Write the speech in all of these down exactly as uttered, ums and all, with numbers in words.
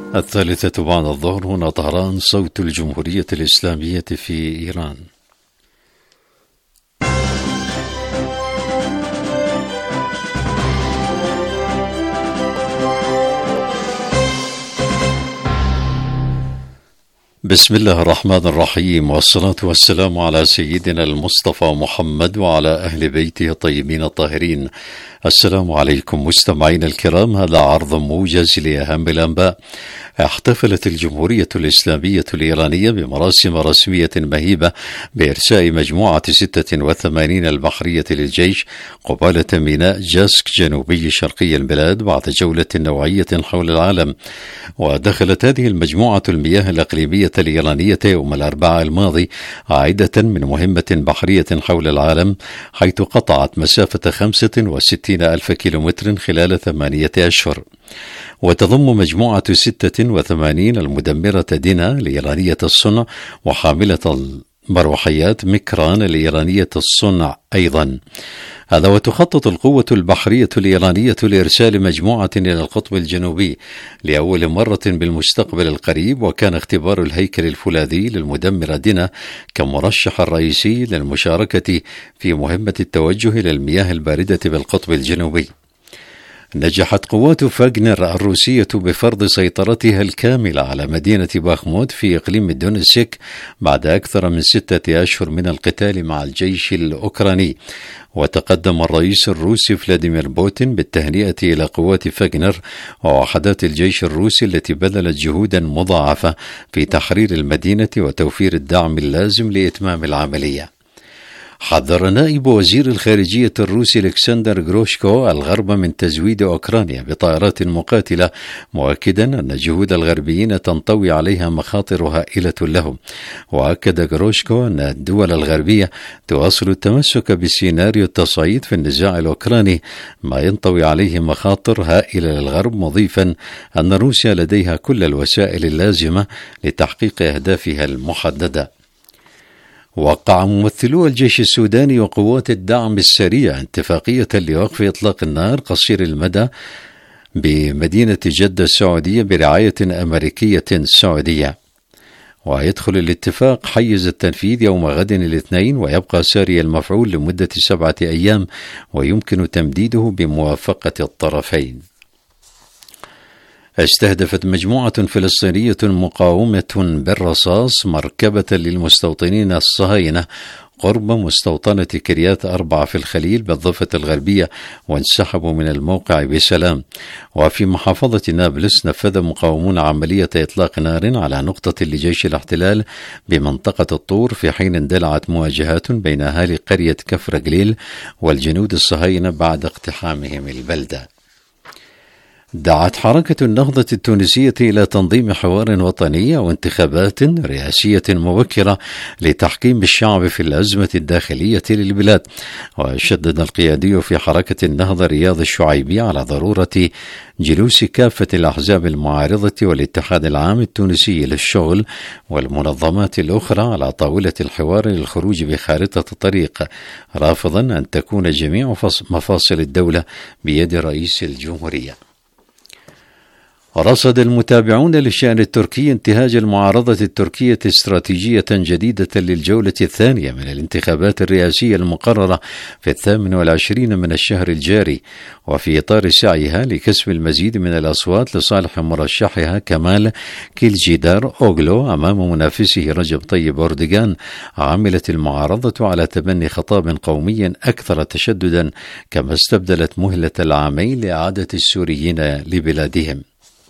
الثالثة بعد الظهر، هنا طهران، صوت الجمهورية الإسلامية في إيران. بسم الله الرحمن الرحيم، والصلاة والسلام على سيدنا المصطفى محمد وعلى أهل بيته الطيبين الطاهرين. السلام عليكم مستمعين الكرام، هذا عرض موجز لأهم الأنباء. احتفلت الجمهورية الإسلامية الإيرانية بمراسم رسمية مهيبة بإرساء مجموعة ستة وثمانين البحرية للجيش قبالة ميناء جاسك جنوبي شرقي البلاد بعد جولة نوعية حول العالم. ودخلت هذه المجموعة المياه الإقليمية الإيرانية يوم الأربعاء الماضي عائدة من مهمة بحرية حول العالم، حيث قطعت مسافة خمسة وستين ألف كيلومتر خلال ثمانية أشهر. وتضم مجموعة ستة وثمانين المدمرة دينا الإيرانية الصنع وحاملة المروحيات مكران الإيرانية الصنع أيضا. هذا وتخطط القوة البحرية الإيرانية لإرسال مجموعة إلى القطب الجنوبي لأول مرة بالمستقبل القريب، وكان اختبار الهيكل الفولاذي للمدمرة دينا كمرشح الرئيسي للمشاركة في مهمة التوجه إلى المياه الباردة بالقطب الجنوبي. نجحت قوات فاغنر الروسية بفرض سيطرتها الكاملة على مدينة باخموت في إقليم دونيتسك بعد أكثر من ستة أشهر من القتال مع الجيش الأوكراني. وتقدم الرئيس الروسي فلاديمير بوتين بالتهنئة إلى قوات فاغنر ووحدات الجيش الروسي التي بذلت جهودا مضاعفة في تحرير المدينة وتوفير الدعم اللازم لإتمام العملية. حذر نائب وزير الخارجية الروسي ألكسندر غروشكو الغرب من تزويد أوكرانيا بطائرات مقاتلة، مؤكدا أن جهود الغربيين تنطوي عليها مخاطر هائلة لهم. وأكد غروشكو أن الدول الغربية تواصل التمسك بسيناريو التصعيد في النزاع الأوكراني، ما ينطوي عليه مخاطر هائلة للغرب، مضيفا أن روسيا لديها كل الوسائل اللازمة لتحقيق أهدافها المحددة. وقع ممثلو الجيش السوداني وقوات الدعم السريع اتفاقية لوقف إطلاق النار قصير المدى بمدينة جدة السعودية برعاية أمريكية سعودية. ويدخل الاتفاق حيز التنفيذ يوم غد الاثنين، ويبقى ساري المفعول لمدة سبعة أيام، ويمكن تمديده بموافقة الطرفين. استهدفت مجموعة فلسطينية مقاومة بالرصاص مركبة للمستوطنين الصهاينة قرب مستوطنة كريات أربعة في الخليل بالضفة الغربية، وانسحبوا من الموقع بسلام. وفي محافظة نابلس نفذ مقاومون عملية إطلاق نار على نقطة لجيش الاحتلال بمنطقة الطور، في حين اندلعت مواجهات بين أهالي قرية كفر قليل والجنود الصهاينة بعد اقتحامهم البلدة. دعت حركة النهضة التونسية إلى تنظيم حوار وطني وانتخابات رئاسية مبكرة لتحكيم الشعب في الأزمة الداخلية للبلاد. وشدد القيادي في حركة النهضة رياض الشعيبي على ضرورة جلوس كافة الأحزاب المعارضة والاتحاد العام التونسي للشغل والمنظمات الأخرى على طاولة الحوار للخروج بخارطة طريق، رافضا أن تكون جميع مفاصل الدولة بيد رئيس الجمهورية. رصد المتابعون للشأن التركي انتهاج المعارضة التركية استراتيجية جديدة للجولة الثانية من الانتخابات الرئاسية المقررة في الثامن والعشرين من الشهر الجاري، وفي إطار سعيها لكسب المزيد من الأصوات لصالح مرشحها كمال كيلجيدار أوغلو أمام منافسه رجب طيب أردوغان. عملت المعارضة على تبني خطاب قومي أكثر تشددا، كما استبدلت مهلة العامين لإعادة السوريين لبلادهم.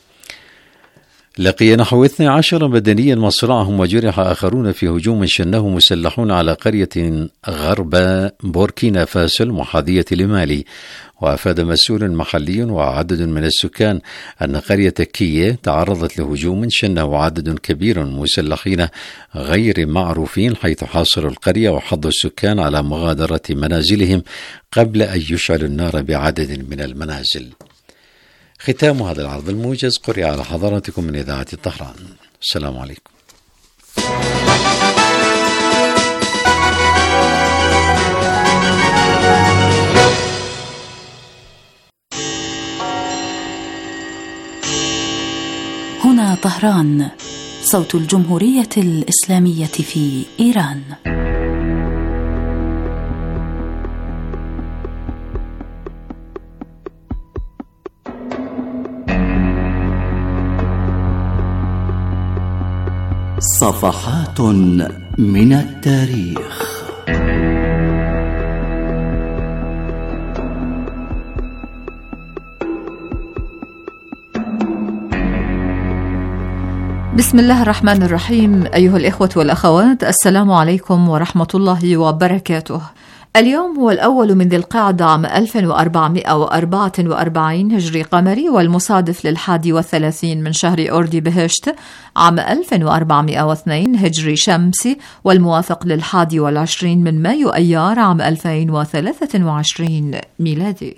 لقي نحو اثني عشر مدنيا مصرعهم وجرح آخرون في هجوم شنه مسلحون على قرية غرب بوركينا فاسو المحاذية لمالي. وأفاد مسؤول محلي وعدد من السكان أن قرية كية تعرضت لهجوم شنه عدد كبير من مسلحين غير معروفين، حيث حاصروا القرية وحضوا السكان على مغادرة منازلهم قبل أن يشعلوا النار بعدد من المنازل. ختام هذا العرض الموجز قرئ على حضراتكم من إذاعة طهران. السلام عليكم. هنا طهران، صوت الجمهورية الإسلامية في إيران. صفحات من التاريخ. بسم الله الرحمن الرحيم. أيها الإخوة والأخوات، السلام عليكم ورحمة الله وبركاته. اليوم هو الأول من ذي القعدة عام ألف وأربعمائة وأربعة وأربعين هجري قمري، والمصادف للحادي والثلاثين من شهر أوردي بهشت عام ألف وأربعمائة واثنين هجري شمسي، والموافق للحادي والعشرين من مايو أيار عام ألفين وثلاثة وعشرين ميلادي.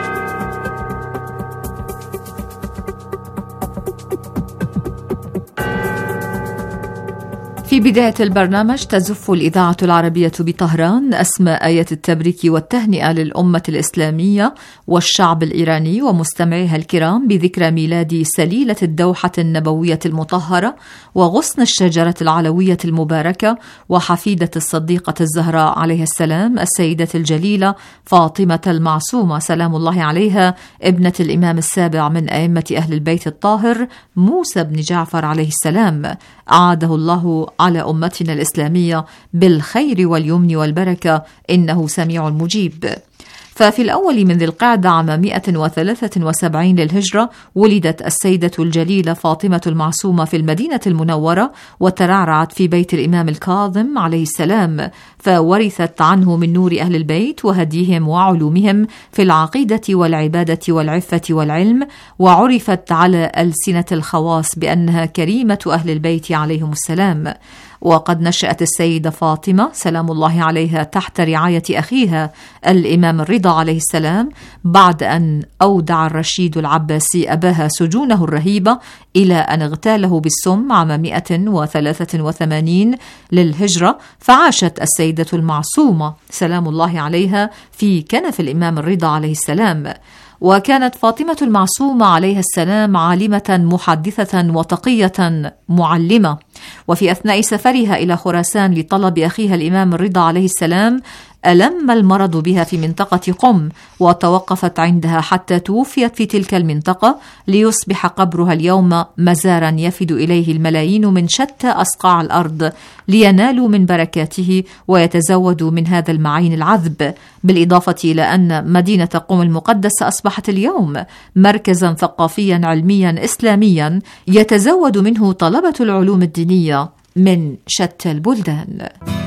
في بداية البرنامج تزف الإذاعة العربية بطهران أسماء آيات التبريك والتهنئة للأمة الإسلامية والشعب الإيراني ومستمعيها الكرام بذكرى ميلاد سليلة الدوحة النبوية المطهرة وغصن الشجرة العلوية المباركة وحفيدة الصديقة الزهراء عليه السلام السيدة الجليلة فاطمة المعصومة سلام الله عليها، ابنة الإمام السابع من أئمة أهل البيت الطاهر موسى بن جعفر عليه السلام، أعاده الله على أمتنا الإسلامية بالخير واليمن والبركة، إنه سميع مجيب. ففي الأول من ذي القعدة عام مئة وثلاثة وسبعين للهجرة ولدت السيدة الجليلة فاطمة المعصومة في المدينة المنورة، وترعرعت في بيت الإمام الكاظم عليه السلام، فورثت عنه من نور أهل البيت وهديهم وعلومهم في العقيدة والعبادة والعفة والعلم، وعرفت على ألسنة الخواص بأنها كريمة أهل البيت عليهم السلام. وقد نشأت السيدة فاطمة سلام الله عليها تحت رعاية أخيها الإمام الرضا عليه السلام، بعد أن أودع الرشيد العباسي أباها سجونه الرهيبة إلى أن اغتاله بالسم عام مئة وثلاثة وثمانين للهجرة، فعاشت السيدة المعصومة سلام الله عليها في كنف الإمام الرضا عليه السلام. وكانت فاطمة المعصومة عليها السلام عالمة محدثة وتقية معلمة، وفي أثناء سفرها إلى خراسان لطلب أخيها الإمام الرضا عليه السلام ألم المرض بها في منطقة قم، وتوقفت عندها حتى توفيت في تلك المنطقة، ليصبح قبرها اليوم مزارا يفد إليه الملايين من شتى أصقاع الأرض لينالوا من بركاته ويتزودوا من هذا المعين العذب، بالإضافة إلى أن مدينة قم المقدسة أصبحت اليوم مركزا ثقافيا علميا إسلاميا يتزود منه طلبة العلوم الدينية من شتى البلدان.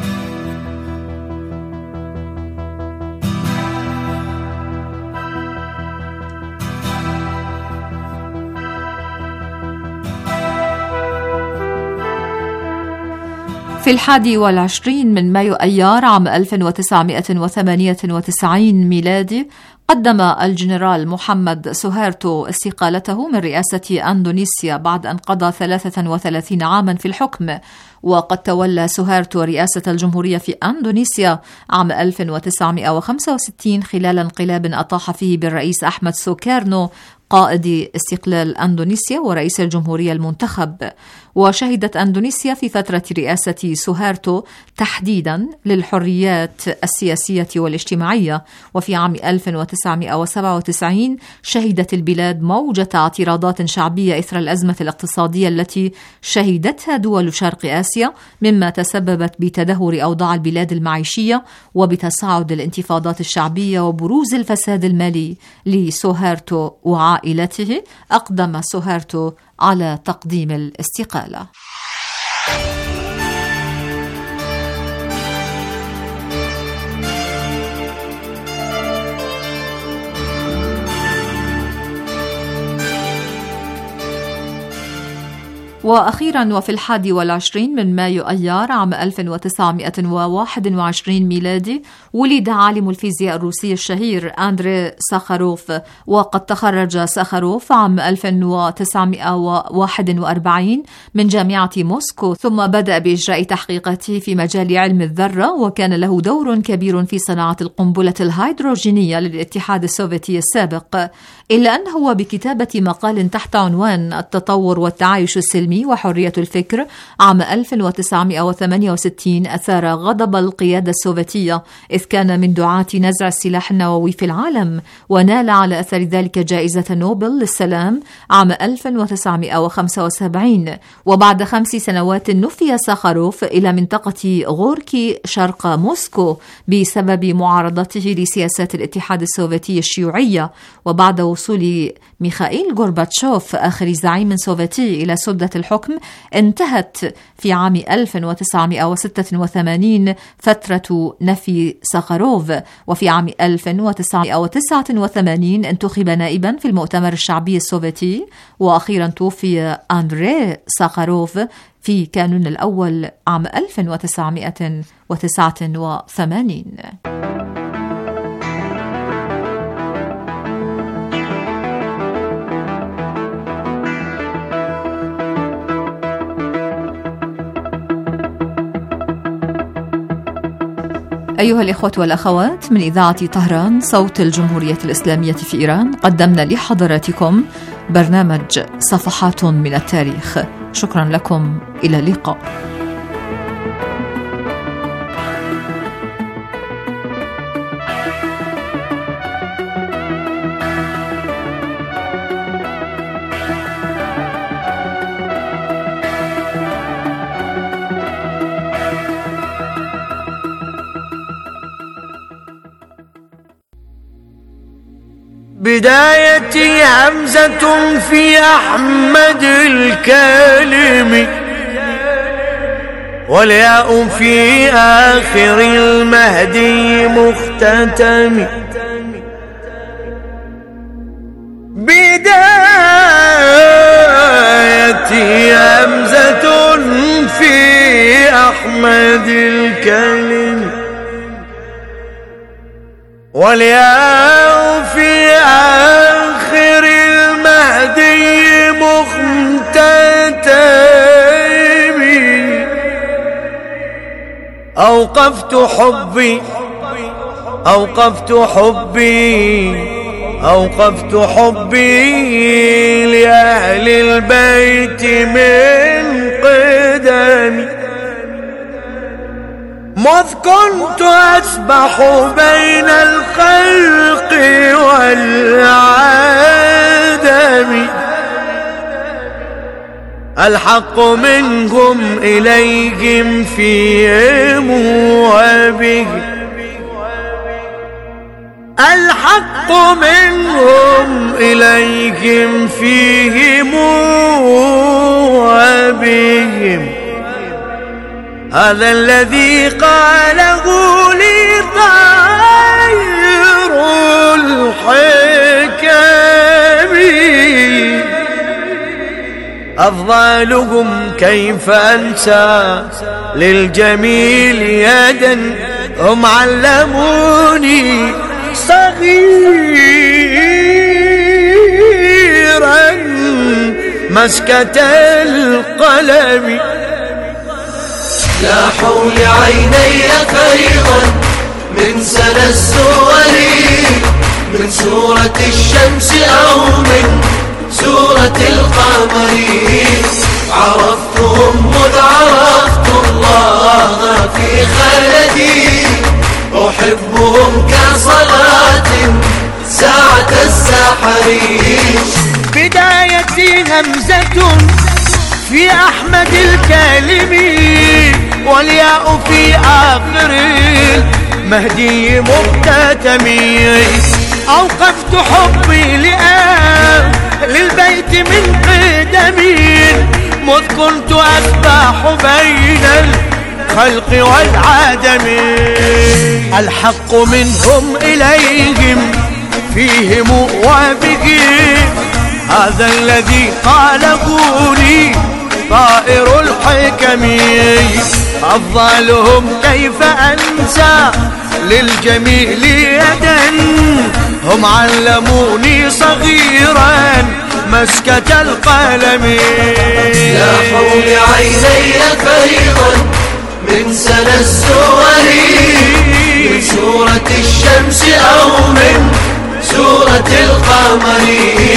في الحادي والعشرين من مايو أيار عام ألف وتسعمائة وثمانية وتسعين ميلادي قدم الجنرال محمد سوهارتو استقالته من رئاسة أندونيسيا بعد أن قضى ثلاثة وثلاثين عاما في الحكم. وقد تولى سوهارتو رئاسة الجمهورية في أندونيسيا عام ألف وتسعمائة وخمسة وستين خلال انقلاب أطاح فيه بالرئيس أحمد سوكارنو قائد استقلال أندونيسيا ورئيس الجمهورية المنتخب. وشهدت أندونيسيا في فترة رئاسة سوهارتو تحديدا للحريات السياسية والاجتماعية، وفي عام ألف وتسعمائة وسبعة وتسعين شهدت البلاد موجة اعتراضات شعبية إثر الأزمة الاقتصادية التي شهدتها دول شرق آسيا، مما تسببت بتدهور أوضاع البلاد المعيشية وبتصاعد الانتفاضات الشعبية وبروز الفساد المالي لسوهارتو وعائلته. أقدم سوهارتو على تقديم الاستقالة. وأخيرا وفي الحادي والعشرين من مايو أيار عام ألف وتسعمائة وواحد وعشرين ميلادي ولد عالم الفيزياء الروسي الشهير أندري ساخاروف. وقد تخرج ساخاروف عام ألف وتسعمائة وواحد وأربعين من جامعة موسكو، ثم بدأ بإجراء تحقيقاته في مجال علم الذرة، وكان له دور كبير في صناعة القنبلة الهيدروجينية للاتحاد السوفيتي السابق. إلا أنه بكتابة مقال تحت عنوان التطور والتعايش السلمي وحرية الفكر عام ألف وتسعمائة وثمانية وستين أثار غضب القيادة السوفيتية، إذ كان من دعاة نزع السلاح النووي في العالم، ونال على أثر ذلك جائزة نوبل للسلام عام ألف وتسعمائة وخمسة وسبعين. وبعد خمس سنوات نفي ساخاروف إلى منطقة غوركي شرق موسكو بسبب معارضته لسياسات الاتحاد السوفيتي الشيوعية. وبعد وصول ميخائيل غورباتشوف آخر زعيم سوفيتي إلى سدة الحكم، انتهت في عام ألف وتسعمائة وستة وثمانين فترة نفي ساخاروف. وفي عام ألف وتسعمائة وتسعة وثمانين انتخب نائبا في المؤتمر الشعبي السوفيتي. وأخيرا توفي أندري ساخاروف في كانون الأول عام ألف وتسعمائة وتسعة وثمانين. أيها الإخوة والأخوات، من إذاعة طهران صوت الجمهورية الإسلامية في إيران، قدمنا لحضراتكم برنامج صفحات من التاريخ. شكرا لكم، إلى اللقاء. بدايتي همزة في أحمد الكالم، والياء في آخر المهدي مختتم. بدايتي همزة في أحمد الكالم، والياء في آخر المهدي مختتم. أوقفت حبي أوقفت حبي أوقفت حبي لأهل البيت من قدمي، مذ كنت أسبح بين الخلق والعدم. الحق منهم إليهم فيهم وبهم، الحق منهم إليهم فيهم وبهم. هذا الذي قاله لي طائر الحكم، أفضالهم كيف أنسى للجميل يدا، هم علموني صغيرا مسكة القلم. لاحوا لعيني فيضا من سنى السور، من سورة الشمس أو من سورة القمر. عرفتهم مذ عرفت الله في خلدي، أحبهم كصلاة ساعة السحر. بدايتي همزة في أحمد الكالم، والياء في آخر المهدي مختتم. أوقفت حبي لأهل البيت من قدم، مذ كنت أسبح بين الخلق والعدم. الحق منهم إليهم فيهم وبهم، هذا الذي قاله لي طائر الحكم. أفضالهم كيف أنسى للجميل يدا، هم علموني صغيرا مسكة القلم. لاحوا لعيني فيضا من سنى السور، من سورة الشمس أو من سورة القمر.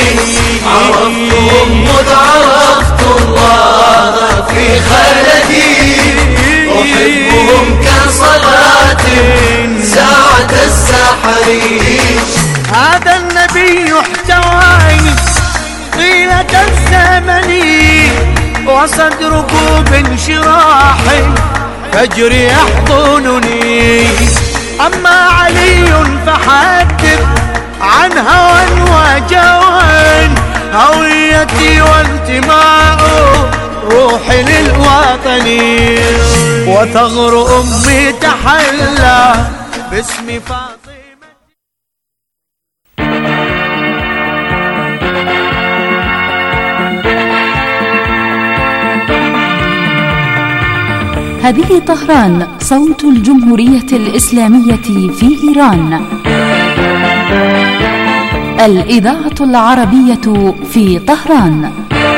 عرفتهم مذ عرفت الله في خلدي، أحبهم كصلاة ساعة السحر. هذا النبي احتواني طيلة الزمن، وصدره بانشراح فجر يحضنني. أما علي فحدث عن هوى وجوى، هويتي وانتماء روحي للوطن، وثغر أمي تحلى باسم فاطمة. هذه طهران، صوت الجمهورية الإسلامية في إيران. الإذاعة العربية في طهران.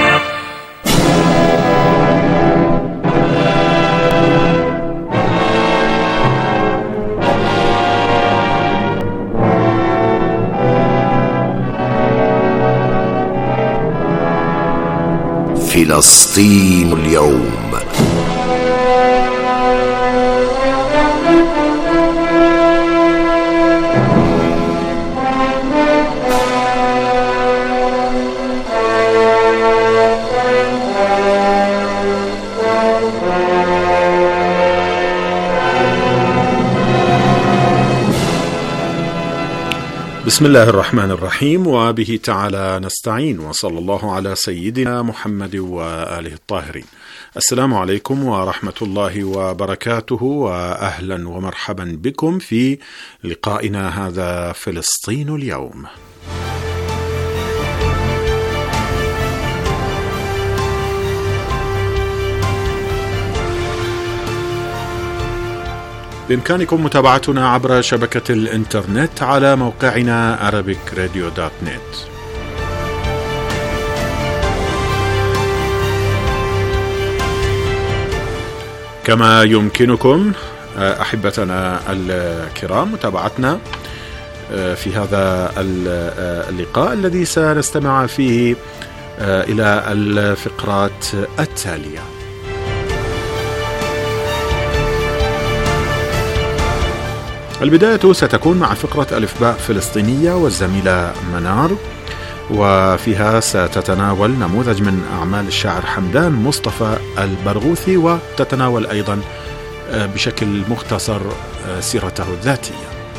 فلسطين اليوم. بسم الله الرحمن الرحيم، وبه تعالى نستعين، وصلى الله على سيدنا محمد وآله الطاهرين. السلام عليكم ورحمة الله وبركاته، وأهلا ومرحبا بكم في لقائنا هذا فلسطين اليوم. بإمكانكم متابعتنا عبر شبكة الإنترنت على موقعنا arabic radio dot net. كما يمكنكم أحبتنا الكرام متابعتنا في هذا اللقاء الذي سنستمع فيه إلى الفقرات التالية. البداية ستكون مع فقرة ألف باء فلسطينية والزميلة منار، وفيها ستتناول نموذج من أعمال الشاعر حمدان مصطفى البرغوثي، وتتناول أيضا بشكل مختصر سيرته الذاتية.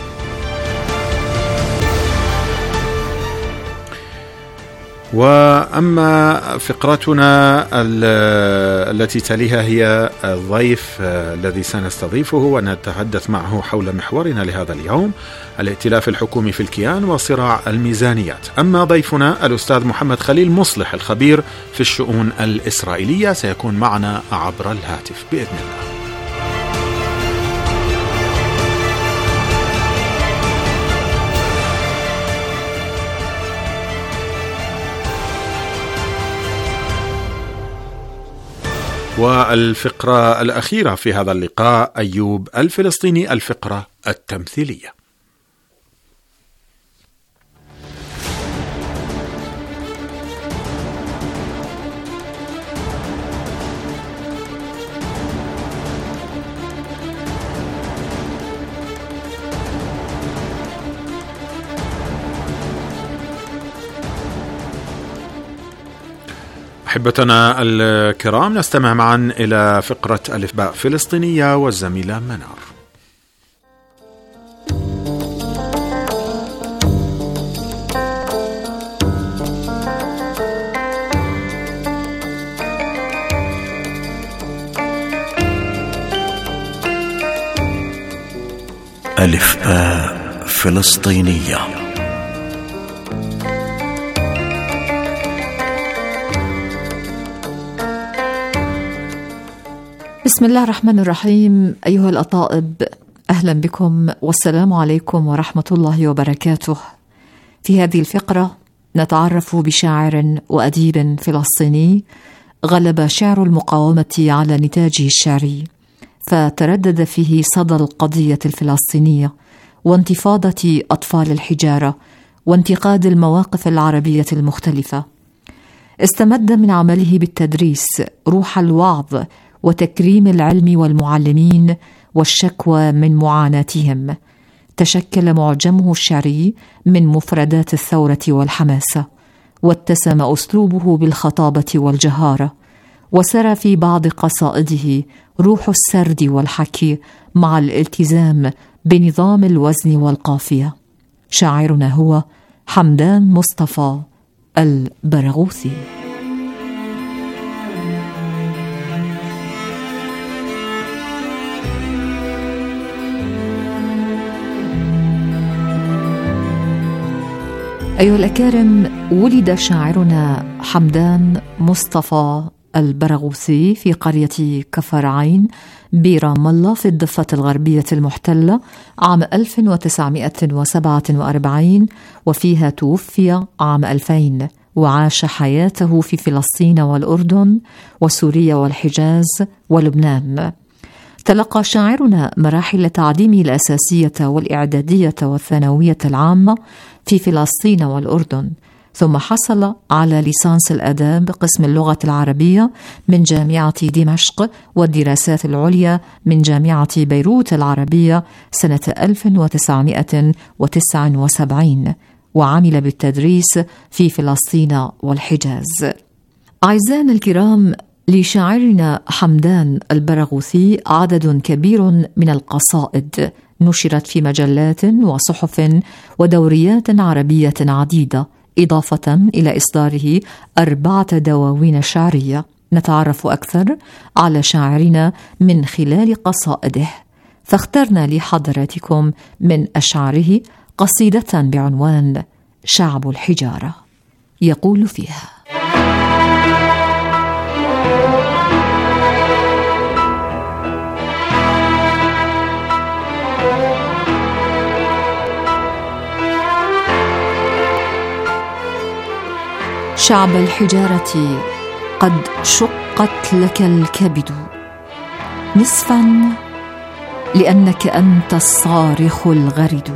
وأما فقرتنا التي تليها هي الضيف الذي سنستضيفه ونتحدث معه حول محورنا لهذا اليوم، الائتلاف الحكومي في الكيان وصراع الميزانيات. أما ضيفنا الأستاذ محمد خليل مصلح الخبير في الشؤون الإسرائيلية سيكون معنا عبر الهاتف بإذن الله. والفقرة الأخيرة في هذا اللقاء أيوب الفلسطيني، الفقرة التمثيلية. أحبتنا الكرام، نستمع معا إلى فقرة ألف باء فلسطينية والزميلة منار. ألف باء فلسطينية. بسم الله الرحمن الرحيم. أيها الأطائب، أهلا بكم والسلام عليكم ورحمة الله وبركاته. في هذه الفقرة نتعرف بشاعر وأديب فلسطيني غلب شعر المقاومة على نتاجه الشعري، فتردد فيه صدى القضية الفلسطينية وانتفاضة أطفال الحجارة وانتقاد المواقف العربية المختلفة. استمد من عمله بالتدريس روح الوعظ وتكريم العلم والمعلمين والشكوى من معاناتهم. تشكل معجمه الشعري من مفردات الثورة والحماسة، واتسم أسلوبه بالخطابة والجهارة، وسرى في بعض قصائده روح السرد والحكي مع الالتزام بنظام الوزن والقافية. شاعرنا هو حمدان مصطفى البرغوثي. أيها الأكارم، ولد شاعرنا حمدان مصطفى البرغوثي في قرية كفر عين برام الله في الضفة الغربية المحتلة عام ألف وتسعمائة وسبعة وأربعين، وفيها توفي عام ألفين، وعاش حياته في فلسطين والأردن وسوريا والحجاز ولبنان. تلقى شاعرنا مراحل تعليمه الأساسية والإعدادية والثانوية العامة في فلسطين والأردن، ثم حصل على ليسانس الآداب قسم اللغة العربية من جامعة دمشق والدراسات العليا من جامعة بيروت العربية سنة ألف وتسعمائة وتسعة وسبعين، وعمل بالتدريس في فلسطين والحجاز. أعزائنا الكرام، لشاعرنا حمدان البرغوثي عدد كبير من القصائد نشرت في مجلات وصحف ودوريات عربية عديدة، إضافة إلى إصداره أربعة دواوين شعرية. نتعرف أكثر على شاعرنا من خلال قصائده، فاخترنا لحضراتكم من أشعاره قصيدة بعنوان شعب الحجارة. يقول فيها: شعب الحجارة قد شقت لك الكبد نصفا لأنك أنت الصارخ الغرد،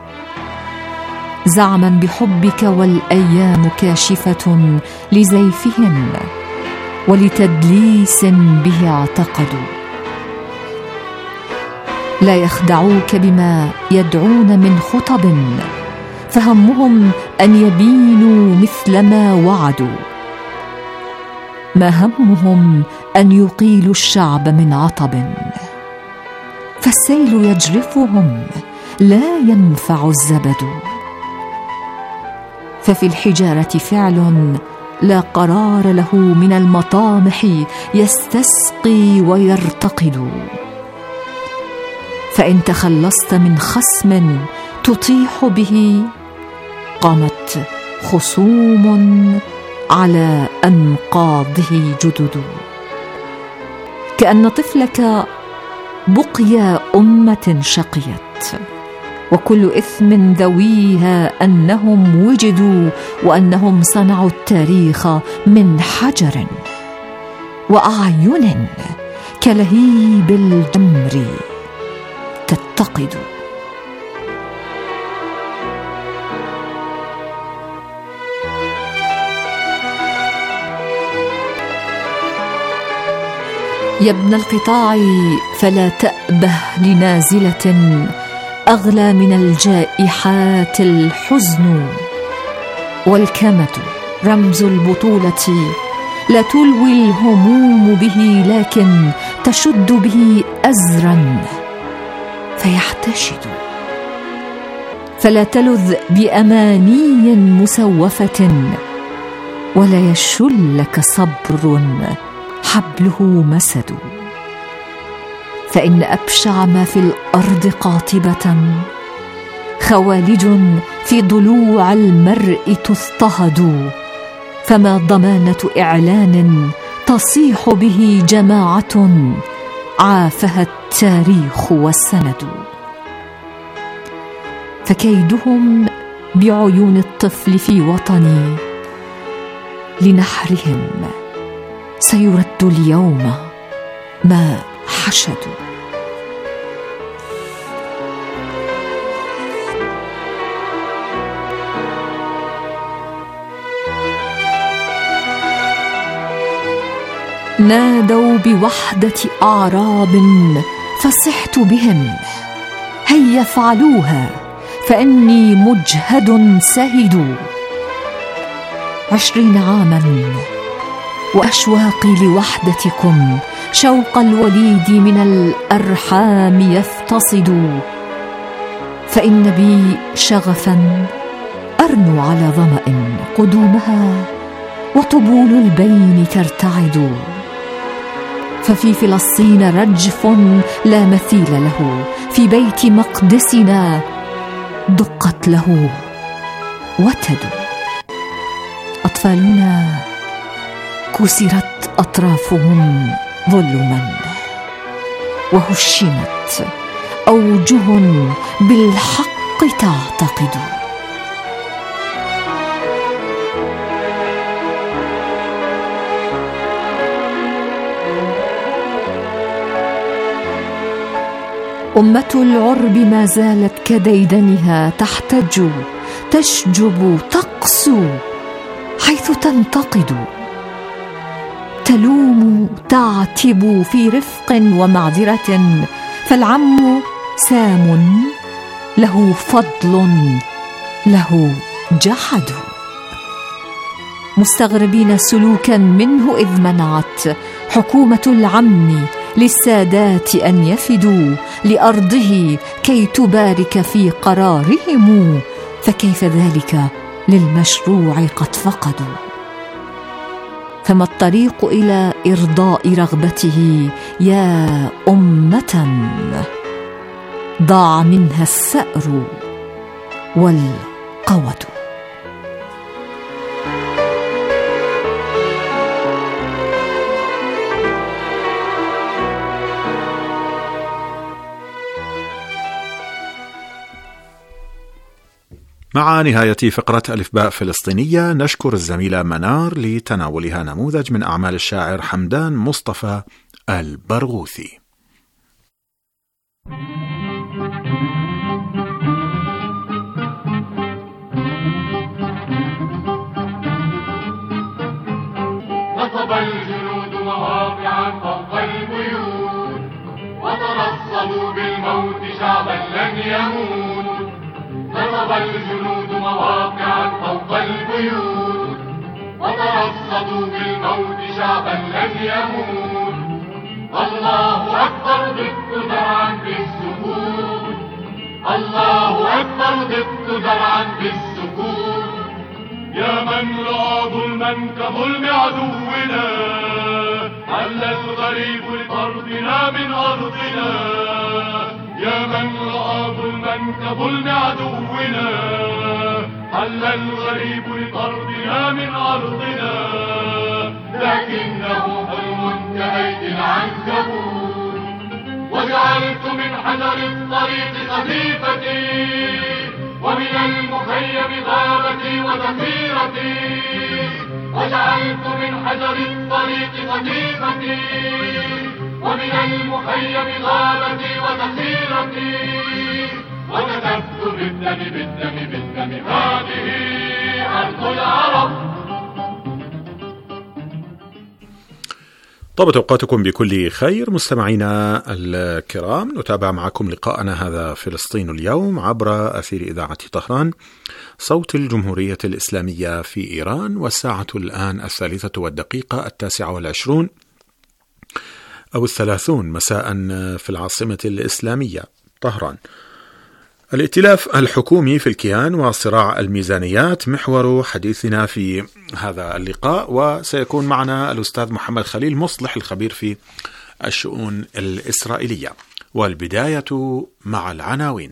زعما بحبك والأيام كاشفة لزيفهم ولتدليس به اعتقدوا. لا يخدعوك بما يدعون من خطب، فهمهم أن يبينوا مثل ما وعدوا. ما همهم أن يقيلوا الشعب من عطب، فالسيل يجرفهم لا ينفع الزبد. ففي الحجارة فعل لا قرار له من المطامح يستسقي ويرتقد. فإن تخلصت من خصم تطيح به قامت خصوم على أنقاضه جدد. كأن طفلك بقيا أمة شقيت، وكل إثم ذويها أنهم وجدوا وأنهم صنعوا التاريخ من حجر وأعين كلهيب الجمر تتقد. يا ابن القطاع فلا تأبه لنازلة أغلى من الجائحات الحزن، والكمة رمز البطولة لا تلوي الهموم به، لكن تشد به أزرا فيحتشد. فلا تلذ بأماني مسوفة، ولا يشلك صبر حبله مسد. فإن أبشع ما في الأرض قاطبة خوالج في ضلوع المرء تضطهد. فما ضمانة إعلان تصيح به جماعة عافها التاريخ والسند. فكيدهم بعيون الطفل في وطني لنحرهم سيرد اليوم ما حشدوا. نادوا بوحدة أعراب فصحت بهم، هيا افعلوها فإني مجهد سهد. عشرين عاما وأشواقي لوحدتكم شوق الوليد من الأرحام يفتصد، فإن بي شغفا أرنو على ظمأ قدومها وطبول البين ترتعد. ففي فلسطين رجف لا مثيل له، في بيت مقدسنا دقت له وتد. أطفالنا كسرت أطرافهم ظلما وهشمت أوجه بالحق تعتقد. أمة العرب ما زالت كديدنها تحتج تشجب تقسو حيث تنتقد، تلوم تعتب في رفق ومعذرة، فالعم سام له فضل له جحد. مستغربين سلوكا منه إذ منعت حكومة العم للسادات أن يفدوا لأرضه كي تبارك في قرارهم، فكيف ذلك للمشروع قد فقدوا. فما الطريق إلى إرضاء رغبته يا أمة ضاع منها السأر والقوة. مع نهاية فقرة ألف باء فلسطينية نشكر الزميلة منار لتناولها نموذج من أعمال الشاعر حمدان مصطفى البرغوثي. نصب الجنود مواقعا فوق البيوت وترصدوا بالموت شعبا لن يموت. نصب الجنود مواقعا فوق البيوت وترصدوا بالموت شعبا لن يموت. الله أكبر ضبط درعا بالسكوت، الله أكبر ضبط درعا بالسكوت. يا من رأى ظلما كظلم عدونا حل الغريب لطردنا من أرضنا. يا من رأى ظلما كظلم عدونا حل الغريب لطردنا من أرضنا. لكنه حلم كبيت العنكبوت وجعلت من حجر الطريق قذيفتي ومن المخيم غابتي وذخيرتي. وجعلت من حجر الطريق قذيفتي ومن المخيم غابتي وذخيرتي. وكتبت بالدم بالدم بالدم هذه أرض العرب. طابت أوقاتكم بكل خير مستمعينا الكرام، نتابع معكم لقاءنا هذا فلسطين اليوم عبر أثير إذاعة طهران صوت الجمهورية الإسلامية في إيران، والساعة الآن الثالثة والدقيقة التاسعة والعشرون أو الثلاثون مساء في العاصمة الإسلامية طهران. الائتلاف الحكومي في الكيان وصراع الميزانيات محور حديثنا في هذا اللقاء، وسيكون معنا الأستاذ محمد خليل مصلح الخبير في الشؤون الإسرائيلية. والبداية مع العناوين.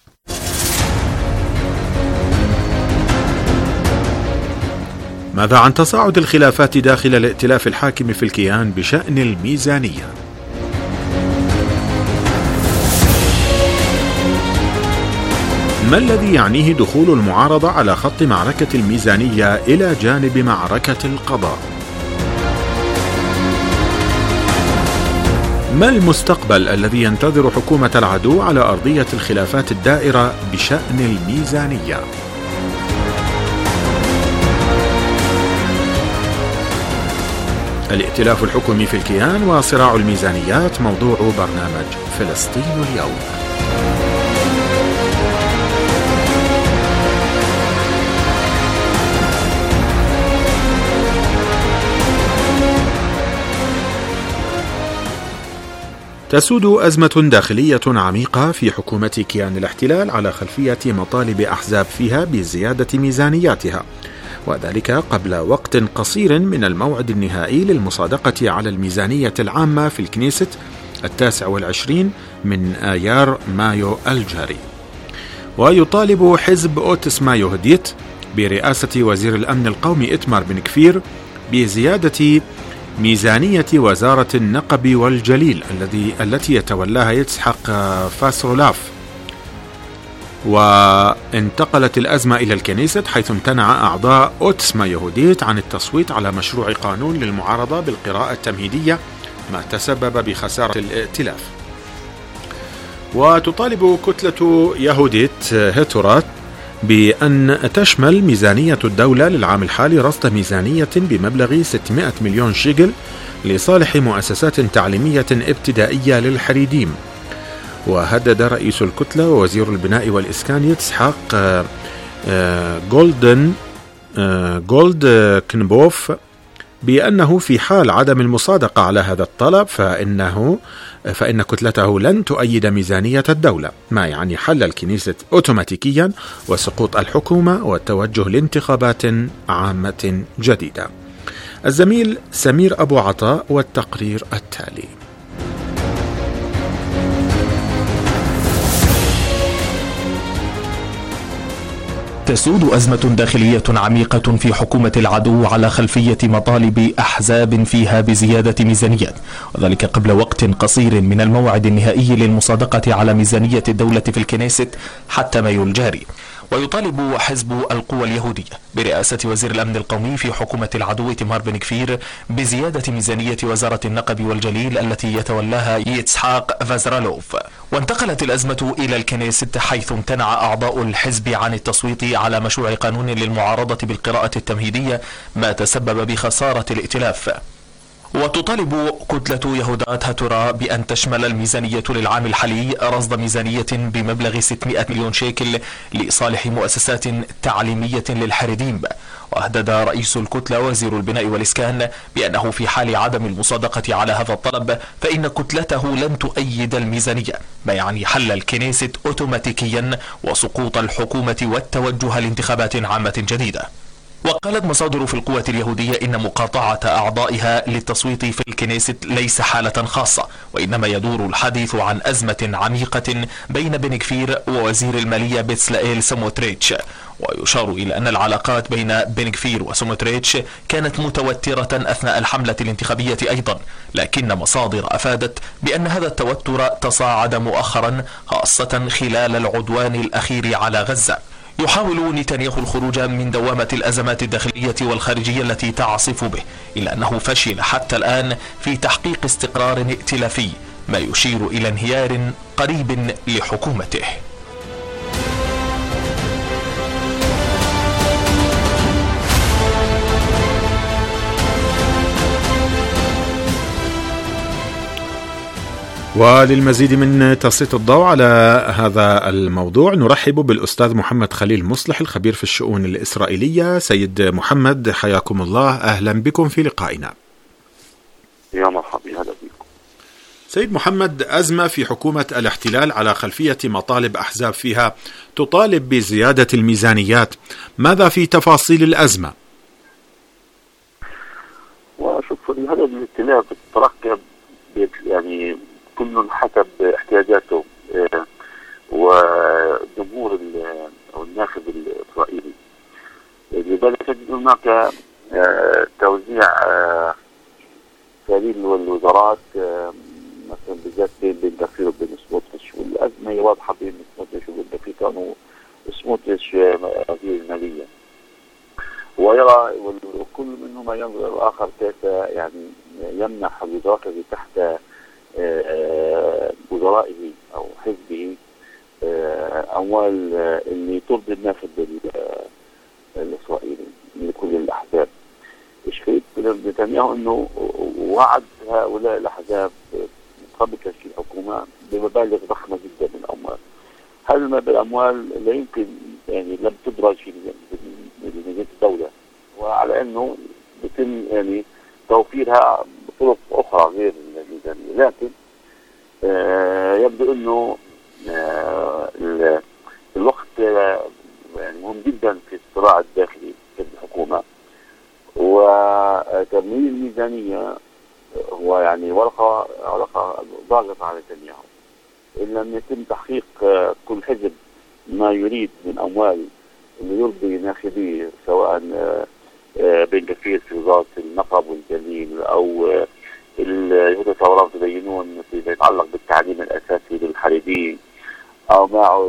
ماذا عن تصاعد الخلافات داخل الائتلاف الحاكم في الكيان بشأن الميزانية؟ ما الذي يعنيه دخول المعارضة على خط معركة الميزانية إلى جانب معركة القضاء؟ ما المستقبل الذي ينتظر حكومة العدو على أرضية الخلافات الدائرة بشأن الميزانية؟ الائتلاف الحكومي في الكيان وصراع الميزانيات موضوع برنامج فلسطين اليوم. تسود أزمة داخلية عميقة في حكومة كيان الاحتلال على خلفية مطالب أحزاب فيها بزيادة ميزانياتها، وذلك قبل وقت قصير من الموعد النهائي للمصادقة على الميزانية العامة في الكنيست التاسع والعشرين من آيار مايو الجاري. ويطالب حزب أوتسما يهوديت برئاسة وزير الأمن القومي إتمار بن كفير بزيادة ميزانية وزارة النقب والجليل الذي التي يتولاها يتسحق فاسرولاف. وانتقلت الأزمة إلى الكنيسة، حيث امتنع أعضاء أوتسما يهوديت عن التصويت على مشروع قانون للمعارضة بالقراءة التمهيدية، ما تسبب بخسارة الائتلاف. وتطالب كتلة يهوديت هيتورات بأن تشمل ميزانية الدولة للعام الحالي رصد ميزانية بمبلغ ستمائة مليون شيكل لصالح مؤسسات تعليمية ابتدائية للحريديم. وهدد رئيس الكتلة ووزير البناء والإسكان يتسحق جولدن جولد كنبوف بأنه في حال عدم المصادقة على هذا الطلب فإنه فإن كتلته لن تؤيد ميزانية الدولة، ما يعني حل الكنيسة أوتوماتيكيا وسقوط الحكومة والتوجه لانتخابات عامة جديدة. الزميل سمير أبو عطاء والتقرير التالي. تسود أزمة داخلية عميقة في حكومة العدو على خلفية مطالب أحزاب فيها بزيادة ميزانيات، وذلك قبل وقت قصير من الموعد النهائي للمصادقة على ميزانية الدولة في الكنيست حتى مايو الجاري. ويطالب حزب القوى اليهودية برئاسة وزير الأمن القومي في حكومة العدو إتمار بن كفير بزيادة ميزانية وزارة النقب والجليل التي يتولاها يتسحاق فازرالوف. وانتقلت الأزمة إلى الكنيست، حيث امتنع أعضاء الحزب عن التصويت على مشروع قانون للمعارضة بالقراءة التمهيدية، ما تسبب بخسارة الائتلاف. وتطالب كتلة يهودات هاتورا بأن تشمل الميزانية للعام الحالي رصد ميزانية بمبلغ ستمائة مليون شيكل لصالح مؤسسات تعليمية للحريديم. وهدد رئيس الكتلة وزير البناء والإسكان بأنه في حال عدم المصادقة على هذا الطلب فإن كتلته لن تؤيد الميزانية، ما يعني حل الكنيست أوتوماتيكيا وسقوط الحكومة والتوجه لانتخابات عامة جديدة. وقالت مصادر في القوة اليهودية إن مقاطعة أعضائها للتصويت في الكنيست ليس حالة خاصة، وإنما يدور الحديث عن أزمة عميقة بين بن كفير ووزير المالية بتسلائيل سموتريتش. ويشار إلى أن العلاقات بين بن كفير وسموتريتش كانت متوترة أثناء الحملة الانتخابية أيضا، لكن مصادر أفادت بأن هذا التوتر تصاعد مؤخرا، خاصة خلال العدوان الأخير على غزة. يحاول نتنياهو الخروج من دوامة الأزمات الداخلية والخارجية التي تعصف به، إلا أنه فشل حتى الآن في تحقيق استقرار ائتلافي، ما يشير إلى انهيار قريب لحكومته. وللمزيد من تسليط الضوء على هذا الموضوع نرحب بالأستاذ محمد خليل مصلح الخبير في الشؤون الإسرائيلية. سيد محمد حياكم الله، أهلا بكم في لقائنا. يا مرحبا، هلا بكم. سيد محمد، أزمة في حكومة الاحتلال على خلفية مطالب أحزاب فيها تطالب بزيادة الميزانيات، ماذا في تفاصيل الأزمة؟ وشوف، هذا الائتلاف تركب يعني كل حسب احتياجاته وجمهور او الناخب الاسرائيلي، لذلك تجد هناك توزيع سليم للوزارات، مثلا بالذات بين كفير وبين سموتريتش، والازمه هي واضحه بين سموتريتش وبين كفير، كانوا سموتريتش وزير الماليه، ويرى وكل منهما ينظر الاخر كيف يعني يمنح الوزارات التي تحت وزرائه او حزبه اموال اللي ترضي الناخب الاسرائيلي لكل الاحزاب. اشكاليه نتنياهو انه ووعد هؤلاء الأحزاب قبل تشكيل حكومة بمبالغ ضخمة جدا من الأموال. هذه الأموال لا يمكن يعني لم تدرج في ميزانية الدولة، وعلى أنه يتم يعني توفيرها بطرق أخرى غير الميزانية. لكن آه يبدو أنه آه الوقت آه يعني مهم جدا في الصراع الداخلي في الحكومة، وتمويل الميزانية هو يعني ورقة ورقة ضاغطة على نتنياهو. إن لم يتم تحقيق كل حزب ما يريد من أموال ليرضي ناخبيه، سواء بن كفير في وزارة النقب والجليل أو الثورات تبينون فيما يتعلق بالتعليم الأساسي للحريدين، أو معه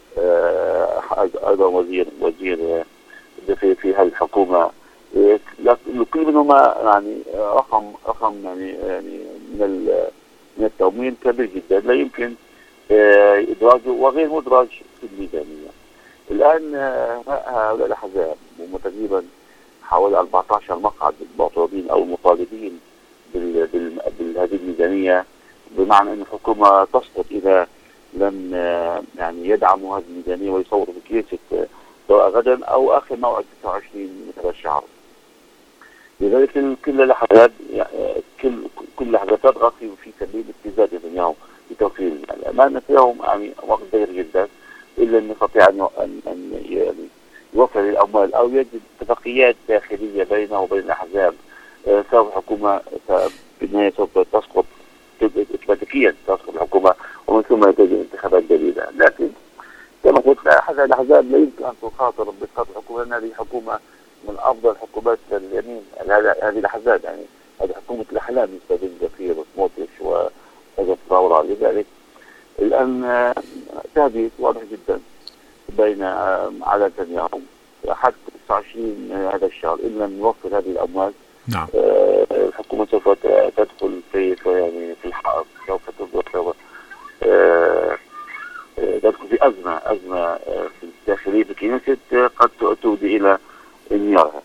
أيضا وزير وزير في في هذه الحكومة، كل منهما يعني رقم رقم يعني يعني من من التمويل كبير جدا لا يمكن إدراجه وغير مدرج في الميزانية. الآن هؤلاء الأحزاب وتقريبا حوالي أربعة عشر مقعد المعترضين أو المطالبين بهذه الميزانية، بمعنى أن الحكومة تسقط إذا لم يعني يدعموا هذه الميزانية ويصوروا بكيسة سواء غدا أو آخر موعد تسعة وعشرين من هذا الشهر. لذلك كل الأحزاب كل كل الأحزاب تضغط في سبيل ابتزاز نتنياهو بتوفير المال. ما نتنياهو يعني وقت ضيق جدا إلا أن يستطيع أن أن يعني يوفر الأموال أو يجد اتفاقيات داخلية بينه وبين الأحزاب. سوف الحكومة بالنهاية سوف تسقط اوتوماتيكيا، تسقط الحكومة ومن ثم تجي انتخابات جديدة. لكن كما قلت أحد الأحزاب لا يمكن أن تخاطر بسقط الحكومة، لأن هذه حكومة من أفضل حكومات اليمين هذه الأحزاب، يعني هذه حكومة الأحلام بالنسبة للجفير وسموتريتش وهذا الثورة. لذلك الآن تهديد واضح جدا بين على نتنياهو حتى تسعة وعشرين هذا الشهر إن لم يوفر هذه الأموال. نعم. آه الحكومة سوف تدخل في يعني في الحرب، سوف تدخل آه تدخل في أزمة أزمة في الداخلية في الكنيسة قد تؤدي إلى انهيارها.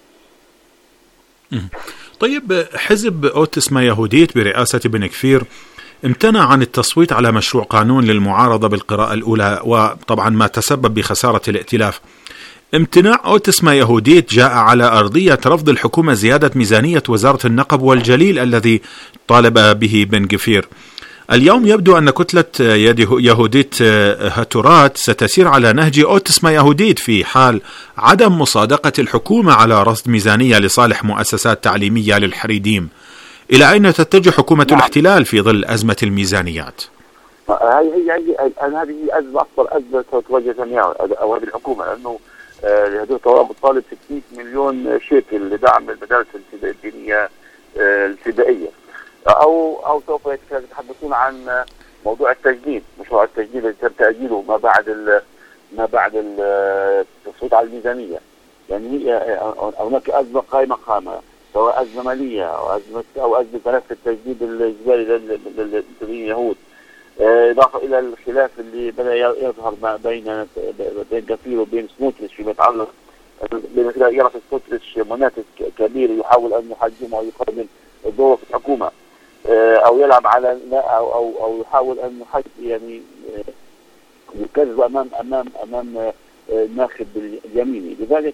طيب، حزب أوتس ما يهوديت برئاسة بن كفير امتنع عن التصويت على مشروع قانون للمعارضة بالقراءة الأولى، وطبعا ما تسبب بخسارة الائتلاف. امتناع أوتس ما يهوديت جاء على أرضية رفض الحكومة زيادة ميزانية وزارة النقب والجليل الذي طالب به بن كفير. اليوم يبدو أن كتلة يهوديت هاتورات ستسير على نهج أوتس ما يهوديت في حال عدم مصادقة الحكومة على رصد ميزانية لصالح مؤسسات تعليمية للحريديم. إلى أين تتجه حكومة نعم. الاحتلال في ظل أزمة الميزانيات؟ هذه هي هذه أزمة أكبر أزمة تواجه نتنياهو أو هذه الحكومة، لأنه هذه الثورة بتطالب ستمائة مليون شيكل لدعم المدارس الدينية الابتدائية، أو أو سوف يتحدثون عن موضوع التجديد، مشروع التجديد الذي تم تأجيله ما بعد ما بعد التصويت على الميزانية. يعني هناك أزمة قائمة قامة، سواء أزمة مالية أو أزمة أو أزمة ملف التجديد الإجباري لليهود، إضافة إلى الخلاف اللي بدأ يظهر ما بين بين كفير وبين سموتريتش فيما يتعلق بين يرى سموتريتش منافس كبير يحاول أن يحجم أو يقدم دوره في الحكومة، أو يلعب على أو أو أو يحاول أن يحجم يعني يكذب أمام أمام أمام الناخب اليميني. لذلك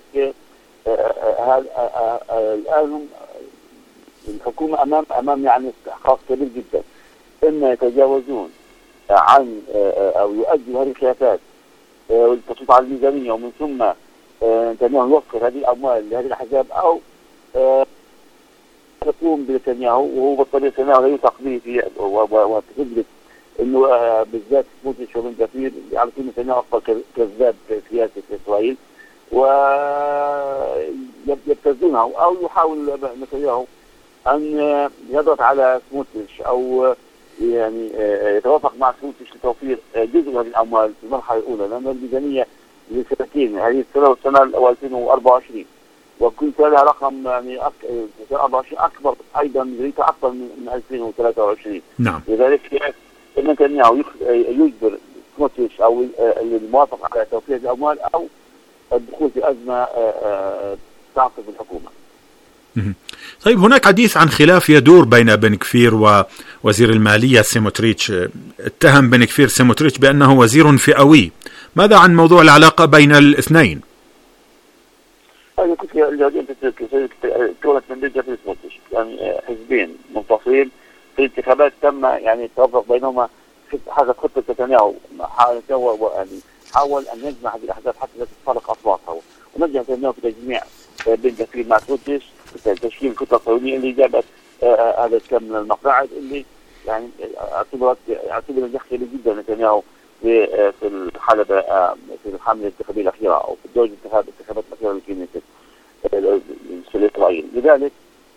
الآن الحكومة أمام أمام يعني استحقاق كبير جدا، إما يتجاوزون عن أو يؤجلوا هذه الخلافات والتصويت على الميزانية ومن ثم نتنياهو يوفر هذه الأموال لهذه الأحزاب، أو تقوم بنتنياهو وهو بالطبيعة نتنياهو لا يوثق به في وتثبت إنه بالذات سموتريتش وبن كفير يعرفون نتنياهو أكبر كذاب في سياسة إسرائيل ويبتزونه، أو يحاول نتنياهو أن يضغط على سموتريتش أو يعني يتوافق مع سموتريتش لتوفير جزء من هذه الأموال في المرحلة الأولى، لأن الميزانية لسنتين، هذه السنة والسنة ألفين وأربعة وعشرين، وكل سنة رقم يعني أربعة وعشرين أكبر أيضا ميزانيتها أكثر من ألفين وثلاثة وعشرين. نعم. لذلك نتنياهو يجبر سموتريتش أو الموافقة على توفير الأموال أو الدخول في أزمة تعصف الحكومة. طيب هناك حديث عن خلاف يدور بين بن كفير ووزير المالية سيموتريتش. اتهم بن كفير سيموتريتش بأنه وزير فئوي. ماذا عن موضوع العلاقة بين الاثنين؟ أنا كنت كونت من بين كفير سيموتريتش يعني حزبين منفصلين في انتخابات تم يعني التوافق بينهما في حاجة خطة نتنياهو حاول يعني حاول أن يجمع هذه الأحزاب حتى لا تتفرق أصواتها، ونجح نتنياهو في تجميع بين كفير مع سيموتريتش تشكيل خطة قومية اللي جابت هذا الكم من المقاعد اللي يعني اعتبرت اعتبر نجاح كبير جدا نتنياهو في في الحلبة في الحملة الانتخابية الأخيرة أو في الدور الانتخابات الانتخابات الأخيرة للكنيست في إسرائيل. لذلك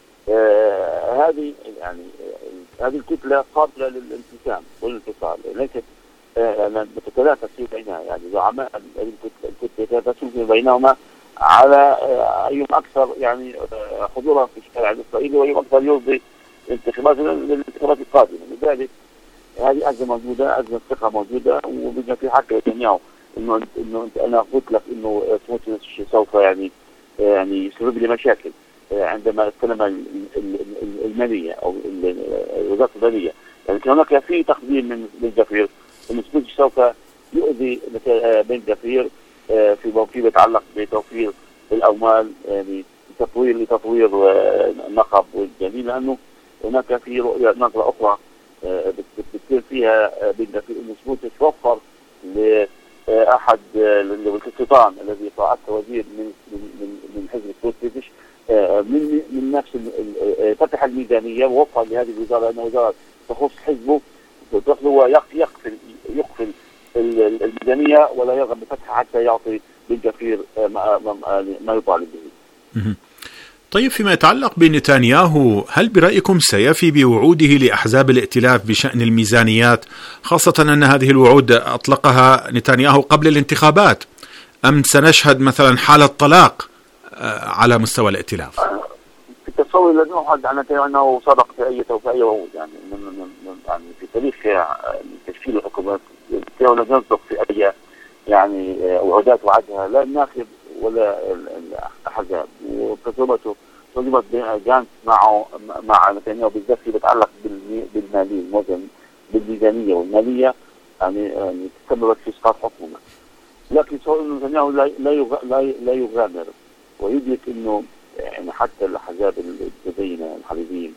آه هذه يعني آه هذه الكتلة قابلة للانقسام والانفصال، ليست آه تتنافس في بينها، يعني زعماء الكتلة تتنافسون بينهما على آه أيهم أكثر يعني آه حضورا في الشارع الإسرائيلي وأيهم أكثر يرضي الانتخابات الانتخابات القادمة. لذلك هذه أزمة موجودة، أزمة ثقة موجودة، وبدنا في حق نتنياهو إنه إنه أنا قلت لك إنه سموتريتش سوف يعني يعني يسبب لي مشاكل عندما استلم المالية أو وزارة المالية. يعني كان هناك في تقدير من بن كفير إن سموتريتش سوف يؤذي بن كفير في فيما يتعلق بتوفير الأموال يعني لتطوير لتطوير النقب والجميل، لأنه هناك في رؤية نظرة أخرى بتصير فيها بن كفير إن سموتريتش وفر لأحد السلطان الذي صعد وزير من من من حزب سموتريتش من من نفس فتح الميزانية ووفر لهذه الوزارة أنها وزارة تخص حزبه، هو يقفل يقفل الميزانية ولا يرغب بفتحها حتى يعطي بن كفير ما ما يطالب به. طيب فيما يتعلق بنتنياهو، هل برأيكم سيفي بوعوده لأحزاب الائتلاف بشأن الميزانيات، خاصة أن هذه الوعود أطلقها نتنياهو قبل الانتخابات، أم سنشهد مثلا حالة طلاق على مستوى الائتلاف؟ في التصور لا نوعد عن نتنياهو أنه صدق في أي في أي وعود، يعني من يعني في تاريخ تشكيل الحكومات نتنياهو لم يصدق في أي يعني وعودات وعدها لا الناخب ولا الأحزاب. وتجربته تجربة جانس معه مع نتنياهو بالذات فيما يتعلق بالمالية الموازنة بالميزانية والمالية يعني يعني تسببت في إسقاط حكومة. لكن سؤال نتنياهو لا لا لا يغامر ويدرك إنه يعني حتى الأحزاب المتدينة الحريريين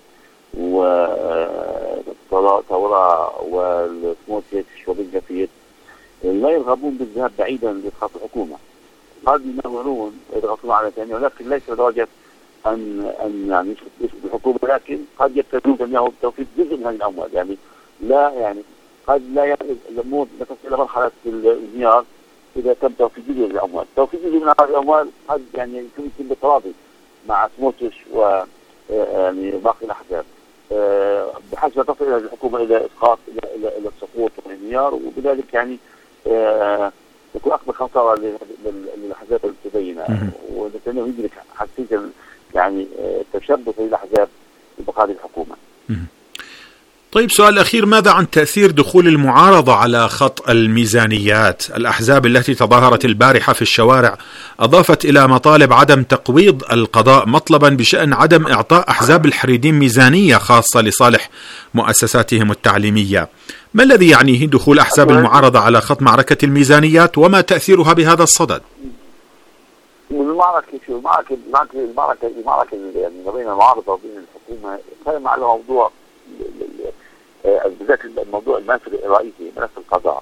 وثورة والسموتريتش وبن كفير لا يرغبون بالذهاب بعيدا لإسقاط الحكومة. قد يناورون ويضغطون على نتنياهو، لكن ليس لدرجة أن أن يعني يسقط الحكومة، لكن قد يبتدون نتنياهو بتوفير جزء من هذه الأموال. يعني لا يعني قد لا الأمور لا تصل إلى مرحلة الانهيار إذا تم توفير جزء من الأموال. توفير جزء من هذه الأموال قد يعني يمكن بالتراضي مع سموتريتش و يعني باقي الأحزاب بحيث لا تصل إلى الحكومة إلى إسقاط إلى إلى إلى السقوط والانهيار، وبذلك يعني يكون أكبر خسارة للأحزاب المتدينة. ونتنياهو يدرك حساسية يعني تشبث للأحزاب ببقاء الحكومة. طيب سؤال أخير، ماذا عن تأثير دخول المعارضة على خط الميزانيات؟ الأحزاب التي تظاهرت البارحة في الشوارع أضافت إلى مطالب عدم تقويض القضاء مطلبا بشأن عدم إعطاء أحزاب الحريدين ميزانية خاصة لصالح مؤسساتهم التعليمية. ما الذي يعنيه دخول أحزاب المعارضة على خط معركة الميزانيات وما تأثيرها بهذا الصدد؟ المعركة في المعركة المعركة المعركة المعركة يعني بين المعارضة وبين الحكومة قائمة على موضوع بالذات الموضوع المنفذ الرئيسي ملف القضاء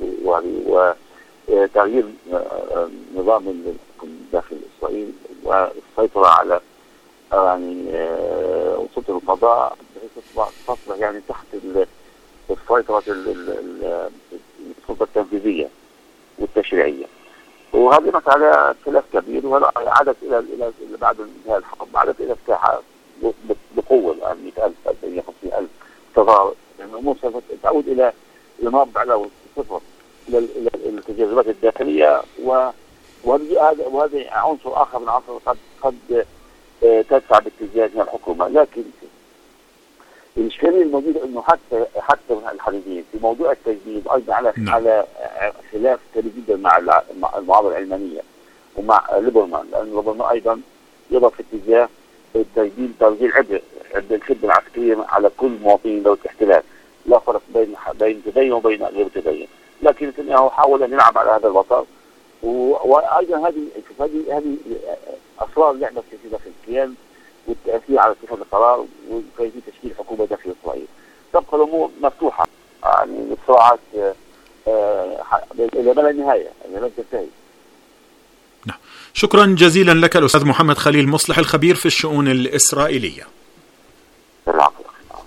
وتغيير نظام الحكم داخل إسرائيل والسيطرة على يعني سلطة القضاء بحيث تصبح يعني تحت السيطرة السلطة التنفيذية والتشريعية. وهذه مسألة خلاف كبير وعادت إلى إلى بعد انتهاء الحرب عادت إلى الساحة بقوة الآن مئة ألف ألف خمسين ألف تظاهر. يعني الأمور سوف تعود إلى المربع على صفر إلى إلى التجاذبات الداخلية وهذا وهذا عنصر آخر من عناصر قد قد تدفع باتجاه الحكومة. لكن الإشكالية الموجودة إنه حتى حتى الحريديين في موضوع التجديد أيضا على م. على خلاف كبير جدا مع المعارضة العلمانية ومع ليبرمان، لأن ليبرمان أيضا يضع في اتجاه توزيع العبء عبء الخدمة العسكرية على كل مواطنين دولة الاحتلال، لا فرق بين بين تدين وبين غير تدين، لكن نتنياهو حاول أن يلعب على هذا الوتر. وأيضا هذه هذه هذه أسرار لعبة في داخل الكيان والتأثير على اتخاذ القرار وكيفية تشكيل حكومة داخل إسرائيل. تبقى الأمور مفتوحة، يعني الصراعات إلى ما لا نهاية، إلى ما تنتهي. نعم، شكرا جزيلا لك الأستاذ محمد خليل مصلح الخبير في الشؤون الإسرائيلية. العفو.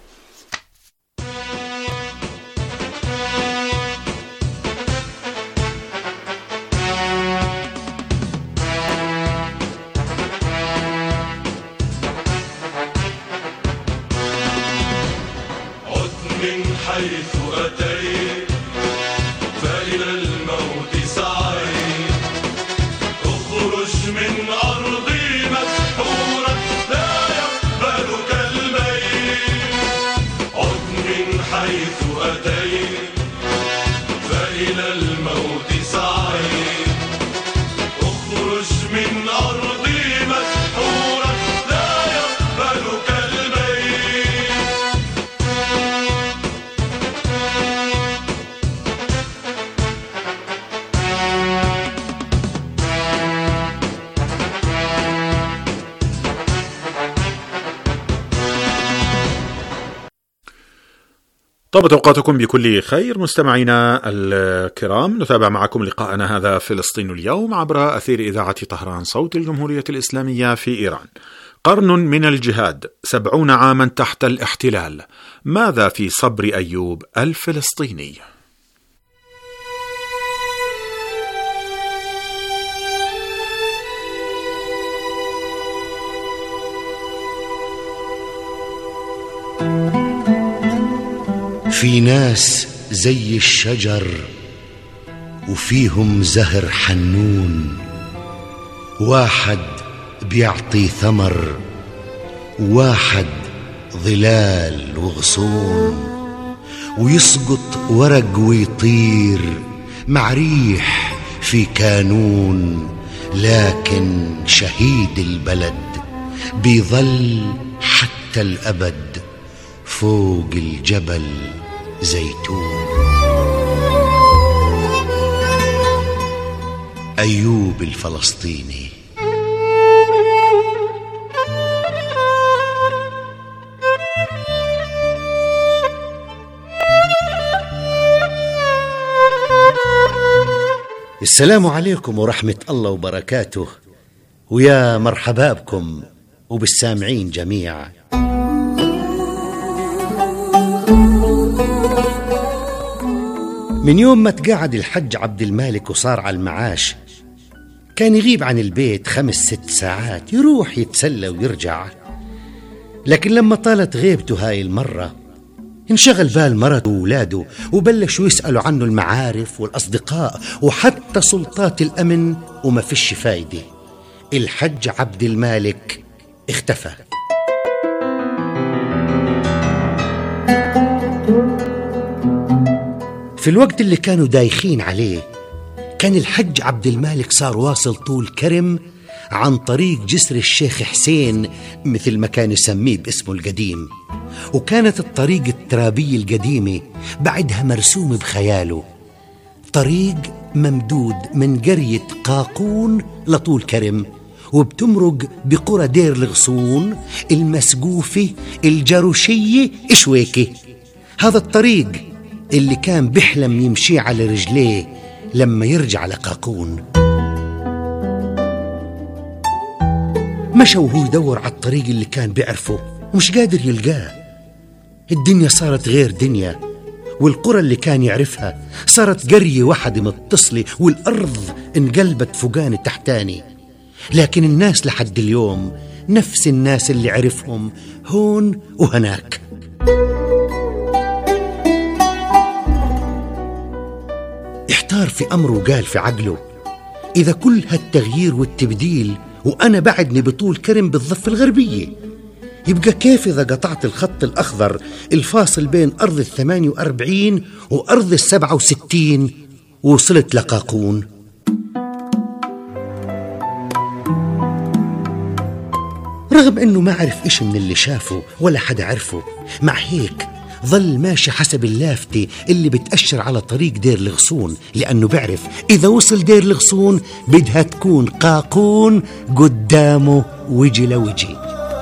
حيث أتيت فإلى الموت سعيت، اخرج من أرضي مسحورا لا يقبلك الميت. عد من حيث أتيت فإلى الموت سعيت، اخرج من أرضي مسحورا لا يقبلك الميت. طابت أوقاتكم بكل خير مستمعينا الكرام، نتابع معكم لقاءنا هذا فلسطين اليوم عبر أثير إذاعة طهران صوت الجمهورية الإسلامية في إيران. قرن من الجهاد، سبعون عاما تحت الاحتلال، ماذا في صبر أيوب الفلسطيني؟ في ناس زي الشجر وفيهم زهر حنون، واحد بيعطي ثمر واحد ظلال وغصون، ويسقط ورق ويطير مع ريح في كانون، لكن شهيد البلد بيظل حتى الأبد فوق الجبل زيتون. أيوب الفلسطيني. السلام عليكم ورحمة الله وبركاته، ويا مرحبا بكم وبالسامعين جميعا. من يوم ما تقاعد الحج عبد المالك وصار على المعاش، كان يغيب عن البيت خمس ست ساعات، يروح يتسلى ويرجع. لكن لما طالت غيبته هاي المرة انشغل بال مرته وولاده، وبلشوا يسألوا عنه المعارف والأصدقاء وحتى سلطات الأمن، وما فيش فايدة. الحج عبد المالك اختفى. في الوقت اللي كانوا دايخين عليه، كان الحج عبد المالك صار واصل طول كرم عن طريق جسر الشيخ حسين، مثل ما كان يسميه باسمه القديم. وكانت الطريق الترابية القديمة بعدها مرسوم بخياله، طريق ممدود من قرية قاقون لطول كرم، وبتمرق بقرى دير الغصون، المسقوفة، الجروشية، إشويكة. هذا الطريق اللي كان بيحلم يمشي على رجليه لما يرجع لقاقون. مشى وهو يدور على الطريق اللي كان بيعرفه ومش قادر يلقاه. الدنيا صارت غير دنيا، والقرى اللي كان يعرفها صارت قرية واحدة متصلة، والأرض انقلبت فوقاني تحتاني. لكن الناس لحد اليوم نفس الناس اللي عرفهم هون وهناك. احتار في أمره وقال في عقله، إذا كل هالتغيير والتبديل وأنا بعدني بطول كرم بالضفة الغربية، يبقى كيف إذا قطعت الخط الأخضر الفاصل بين أرض الثمانية وأربعين وأرض السبعة وستين ووصلت لقاقون؟ رغم أنه ما عرف إشي من اللي شافه ولا حدا عرفه. مع هيك ظل ماشي حسب اللافتة اللي بتأشر على طريق دير الغصون، لأنه بعرف إذا وصل دير الغصون بدها تكون قاقون قدامه وجه لوجه.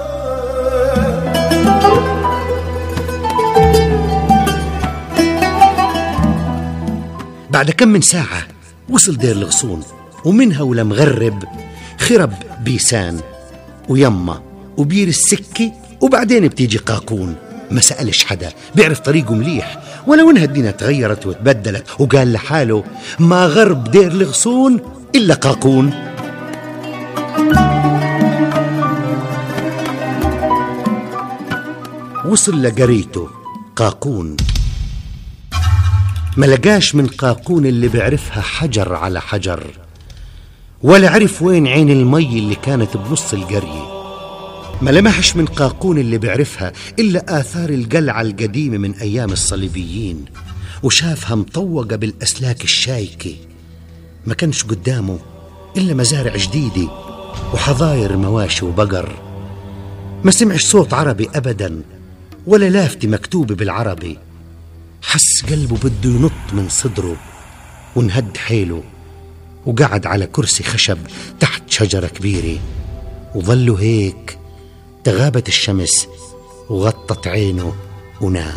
بعد كم من ساعة وصل دير الغصون، ومنها ولمغرب خرب بيسان ويما وبير السكة، وبعدين بتيجي قاقون. ما سألش حدا، بيعرف طريقه مليح، ولو انها الدنيا تغيرت وتبدلت، وقال لحاله ما غرب دير الغصون إلا قاقون. وصل لقريته قاقون، ما لقاش من قاقون اللي بيعرفها حجر على حجر، ولا عرف وين عين المي اللي كانت بنص القرية. ما لمحش من قاقون اللي بيعرفها إلا آثار القلعة القديمة من أيام الصليبيين، وشافها مطوقة بالأسلاك الشايكة. ما كانش قدامه إلا مزارع جديدة وحظاير مواشي وبقر. ما سمعش صوت عربي أبدا، ولا لافتة مكتوبة بالعربي. حس قلبه بده ينط من صدره، ونهد حيله وقعد على كرسي خشب تحت شجرة كبيرة، وظلوا هيك تغابت الشمس وغطت عينه ونام.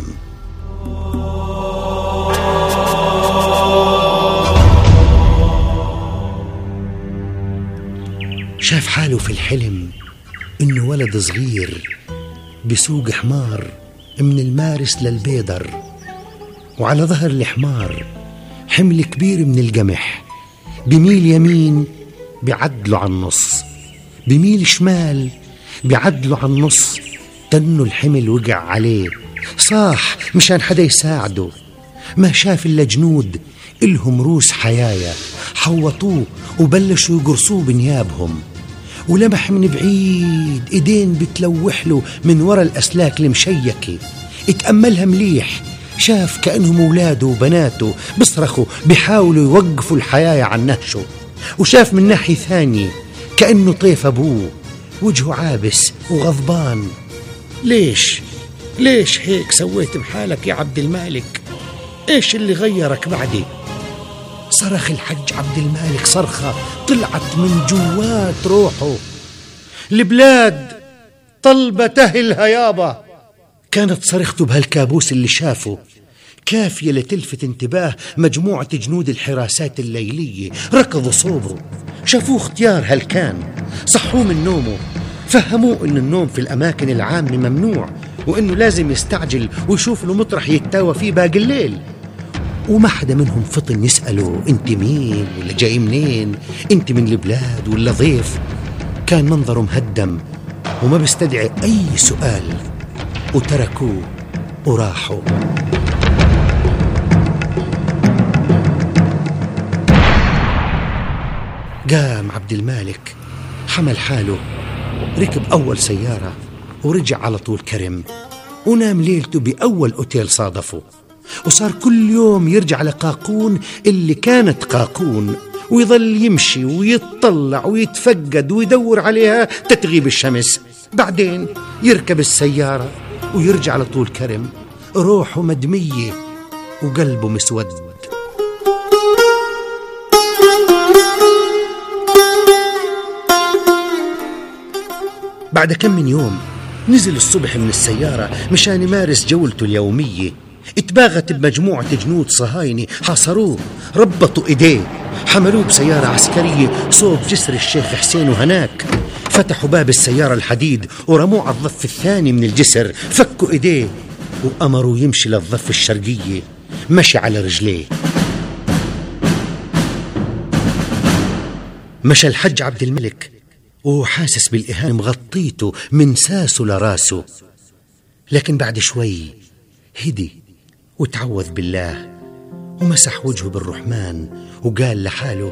شاف حاله في الحلم إنه ولد صغير بسوق حمار من المارس للبيدر، وعلى ظهر الحمار حمل كبير من القمح، بميل يمين بيعدله عن النص، بميل شمال بيعدله عن النص. تنه الحمل وقع عليه، صاح مشان حدا يساعده. ما شاف إلا جنود إلهم روس حيايا حوطوه وبلشوا يقرصوه بنيابهم، ولمح من بعيد إيدين بتلوح له من وراء الأسلاك المشيكة. اتأملها مليح، شاف كأنهم أولاده وبناته بصرخوا بيحاولوا يوقفوا الحياة عن نهشه. وشاف من ناحية ثانية كأنه طيف أبوه، وجهه عابس وغضبان. ليش ليش هيك سويت بحالك يا عبد المالك؟ إيش اللي غيرك بعدي؟ صرخ الحج عبد المالك صرخة طلعت من جوات روحه. البلاد طلبة تهلها يابا. كانت صرخته بهالكابوس اللي شافه كافية لتلفت انتباه مجموعة جنود الحراسات الليلية. ركضوا صوبه، شافوه اختيار هالكان، صحوه من نومه، فهموه إن النوم في الأماكن العامة ممنوع، وإنه لازم يستعجل ويشوف له مطرح يتاوى فيه باقي الليل. وما حدا منهم فطن يسأله انت مين ولا جاي منين، انت من البلاد ولا ضيف. كان منظره مهدم وما بيستدعي أي سؤال، وتركوه وراحوا. قام عبد المالك، حمل حاله، ركب أول سيارة ورجع على طول كرم، ونام ليلته بأول أوتيل صادفه. وصار كل يوم يرجع لقاقون اللي كانت قاقون، ويظل يمشي ويتطلع ويتفقد ويدور عليها تتغيب الشمس. بعدين يركب السيارة ويرجع على طول كرم، روحه مدمية وقلبه مسود. بعد كم من يوم نزل الصبح من السيارة مشان يمارس جولته اليومية. اتباغت بمجموعة جنود صهاينة، حاصروه، ربطوا ايديه، حملوه بسيارة عسكرية صوب جسر الشيخ حسين وهناك. فتحوا باب السيارة الحديد ورموه على الضف الثاني من الجسر، فكوا ايديه وأمروا يمشي للضفة الشرقية. مشي على رجليه. مشى الحج عبد الملك وهو حاسس بالإهانة مغطيته من ساسه لراسه، لكن بعد شوي هدي وتعوذ بالله ومسح وجهه بالرحمن وقال لحاله: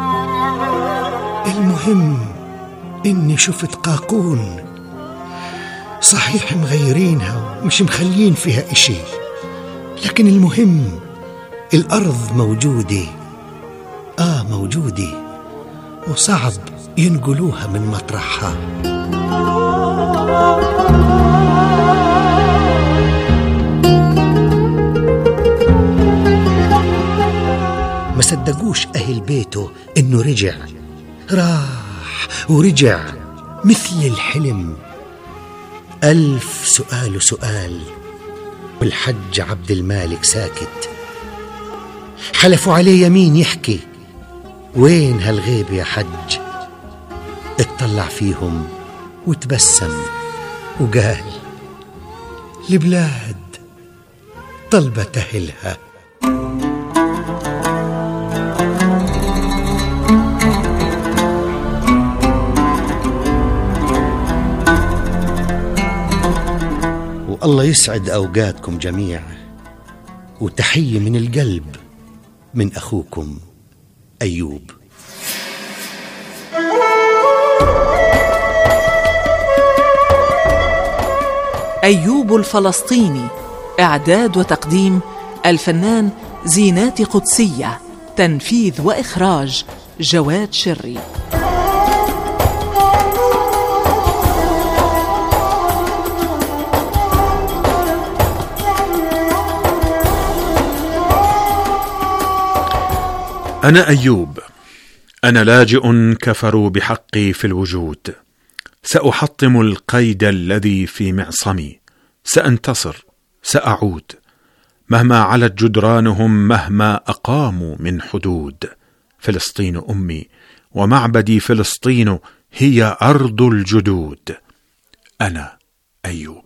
المهم إني شفت قاقون، صحيح مغيرينها ومش مخلين فيها إشي، لكن المهم الأرض موجودة، آه موجودة، وصعب ينقلوها من مطرحها. ما صدقوش أهل بيته إنه رجع، راح ورجع مثل الحلم. ألف سؤال وسؤال والحج عبد المالك ساكت. حلفوا عليه يمين يحكي، وين هالغيب يا حج؟ اطلع فيهم وتبسم وقال البلاد طلبة أهلها. والله يسعد أوقاتكم جميعا، وتحية من القلب من أخوكم أيوب. أيوب الفلسطيني، إعداد وتقديم الفنان زينات قدسية، تنفيذ وإخراج جواد شري. أنا أيوب، أنا لاجئ كفروا بحقي في الوجود، سأحطم القيد الذي في معصمي، سأنتصر، سأعود، مهما علت جدرانهم، مهما أقاموا من حدود. فلسطين أمي، ومعبدي فلسطين هي أرض الجدود. أنا أيوب.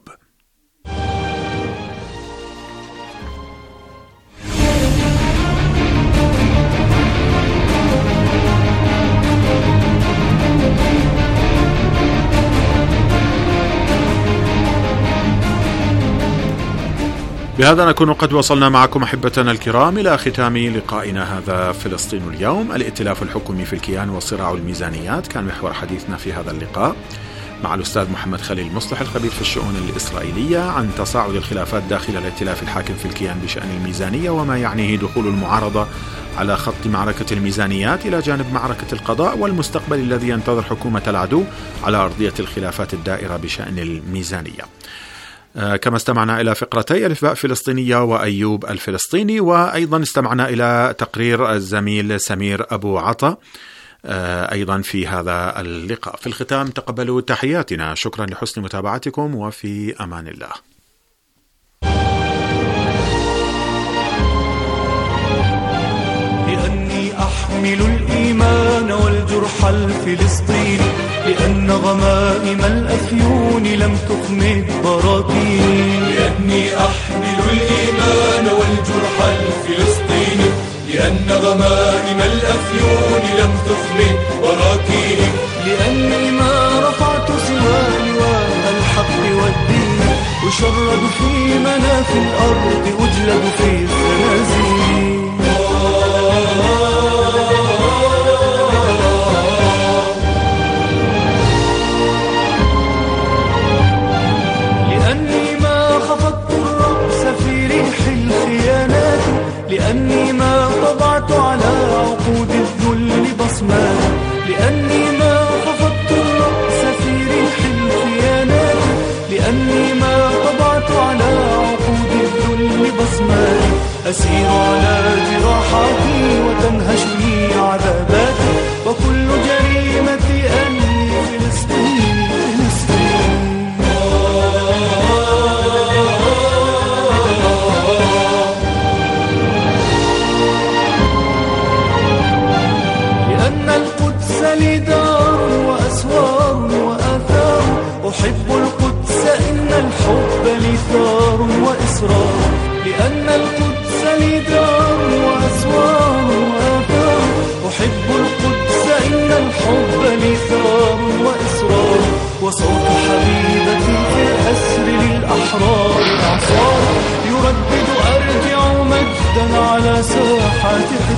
بهذا نكون قد وصلنا معكم أحبتنا الكرام إلى ختام لقائنا هذا فلسطين اليوم. الائتلاف الحكومي في الكيان وصراع الميزانيات كان محور حديثنا في هذا اللقاء مع الأستاذ محمد خليل المصلح الخبير في الشؤون الإسرائيلية عن تصاعد الخلافات داخل الائتلاف الحاكم في الكيان بشأن الميزانية وما يعنيه دخول المعارضة على خط معركة الميزانيات إلى جانب معركة القضاء والمستقبل الذي ينتظر حكومة العدو على أرضية الخلافات الدائرة بشأن الميزانية. آه كما استمعنا إلى فقرتي ألف باء فلسطينية وأيوب الفلسطيني، وأيضا استمعنا إلى تقرير الزميل سمير أبو عطا آه أيضا في هذا اللقاء. في الختام تقبلوا تحياتنا، شكرا لحسن متابعتكم وفي أمان الله. لأني أحمل الإيمان والجرح الفلسطيني، لأن غمائم الأفيون لم تخمد براكيني. لأني أحمل الإيمان والجرح الفلسطيني، لأن غمائم الأفيون لم تخمد براكيني. لأني ما رفعت سوى لواء الحق والدين، أشرد في مناف الأرض، أجلد في الزنازين. لأني ما خفضت الرأس في ريح الخيانات، لأني ما طبعت على عقود الذل بصمات. لأني ما خفضت الرأس في ريح الخيانات، لأني ما طبعت على عقود الذل بصمات. أسير على جراحاتي وتنهشني عذاباتي، وكل جريمتي أني فلسطيني فلسطيني. لأن القدس لي دار وأسوار وآثار، أحب القدس إن الحب لي ثار وإصرار. لأن القدس لي دار وأسوار وآثار، أحب القدس إن الحب لي ثار وإصرار. وصوت حبيبتي في الأسر للأحرار إعصار، يردد أرجع مجدا على ساحات